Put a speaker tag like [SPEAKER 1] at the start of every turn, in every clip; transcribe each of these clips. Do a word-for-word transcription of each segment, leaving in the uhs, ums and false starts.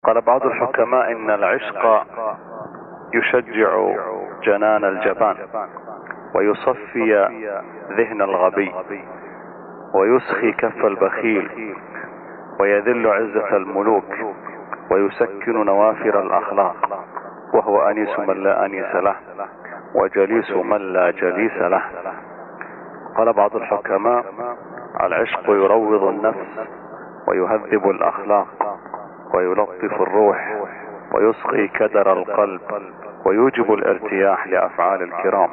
[SPEAKER 1] قال بعض الحكماء إن العشق يشجع جنان الجبان ويصفي ذهن الغبي ويسخي كف البخيل ويذل عزة الملوك ويسكن نوافر الأخلاق، وهو أنيس من لا أنيس له وجليس من لا جليس له. قال بعض الحكماء: العشق يروض النفس ويهذب الأخلاق ويلطف الروح ويسقي كدر القلب ويوجب الارتياح لأفعال الكرام.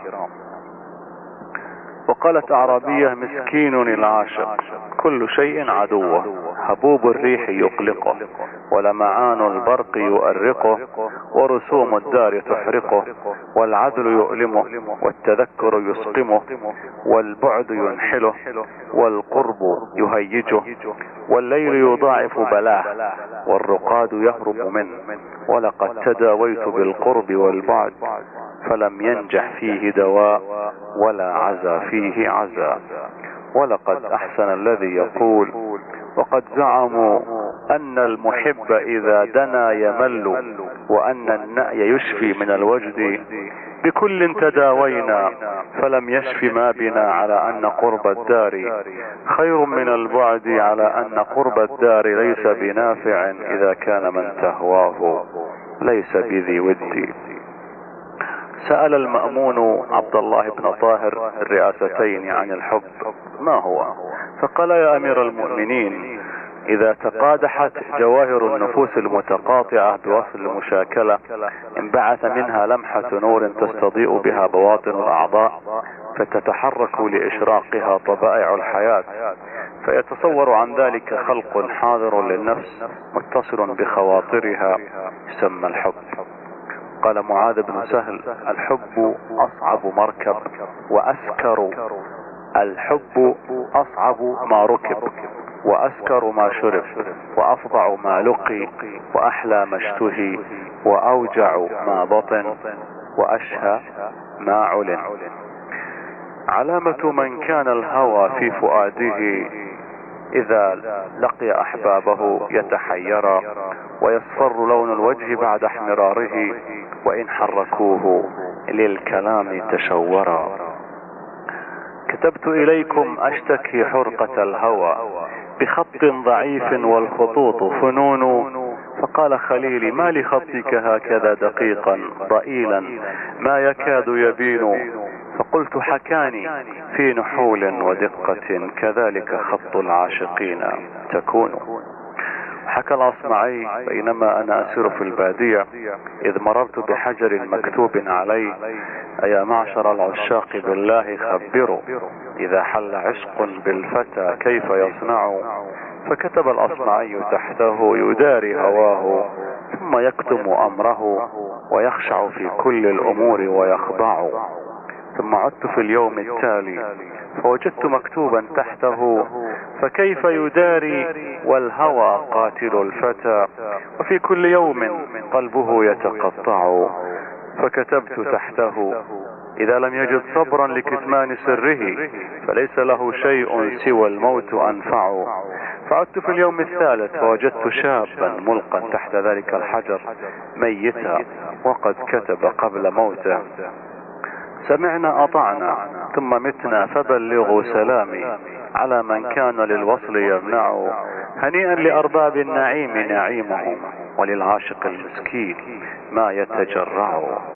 [SPEAKER 1] وقالت أعرابية: مسكين العاشق كل شيء عدوه، هبوب الريح يقلقه ولمعان البرق يؤرقه ورسوم الدار تحرقه والعدل يؤلمه والتذكر يسقمه والبعد ينحله والقرب يهيجه والليل يضاعف بلاه والرقاد يهرب منه. ولقد تداويت بالقرب والبعد فلم ينجح فيه دواء ولا عزا فيه عزا. ولقد أحسن الذي يقول: وقد زعموا أن المحب إذا دنا يمل وأن النأي يشفي من الوجد، بكل تداوينا فلم يشف ما بنا على أن قرب الدار خير من البعد على أن قرب الدار ليس بنافع إذا كان من تهواه ليس بذي ودي. سأل المأمون عبد الله بن طاهر الرئاستين عن الحب ما هو، فقال: يا أمير المؤمنين، إذا تقادحت جواهر النفوس المتقاطعة بوصل المشاكلة انبعث منها لمحة نور تستضيء بها بواطن الأعضاء فتتحرك لإشراقها طبائع الحياة، فيتصور عن ذلك خلق حاضر للنفس متصل بخواطرها يسمى الحب. قال معاذ بن سهل: الحب أصعب مركب وأسكر، الحب أصعب ما ركب وأسكر ما شرب وأفظع ما لقي وأحلى ما اشتهي وأوجع ما بطن وأشهى ما علن. علامة من كان الهوى في فؤاده إذا لقي أحبابه يتحيرا ويصفر لون الوجه بعد احمراره وإن حركوه للكلام تشورا. كتبت إليكم أشتكي حرقة الهوى بخط ضعيف والخطوط فنون، فقال خليلي: ما لخطك هكذا دقيقا ضئيلا ما يكاد يبين. فقلت: حكاني في نحول ودقة كذلك خط العاشقين تكون. حكى الأصمعي: بينما أنا أسير في البادية إذ مررت بحجر مكتوب عليه: أيا معشر العشاق بالله خبروا إذا حل عشق بالفتى كيف يصنع. فكتب الأصمعي تحته: يداري هواه ثم يكتم أمره ويخشع في كل الأمور ويخضع. ثم عدت في اليوم التالي فوجدت مكتوبا تحته: فكيف يداري والهوى قاتل الفتى وفي كل يوم قلبه يتقطع. فكتبت تحته: إذا لم يجد صبرا لكتمان سره فليس له شيء سوى الموت أنفع. فعدت في اليوم الثالث فوجدت شابا ملقا تحت ذلك الحجر ميتا وقد كتب قبل موته: سمعنا أطعنا ثم متنا فبلغوا سلامي على من كان للوصل يمنع. هنيئا لأرباب النعيم نعيمهم وللعاشق المسكين ما يتجرع.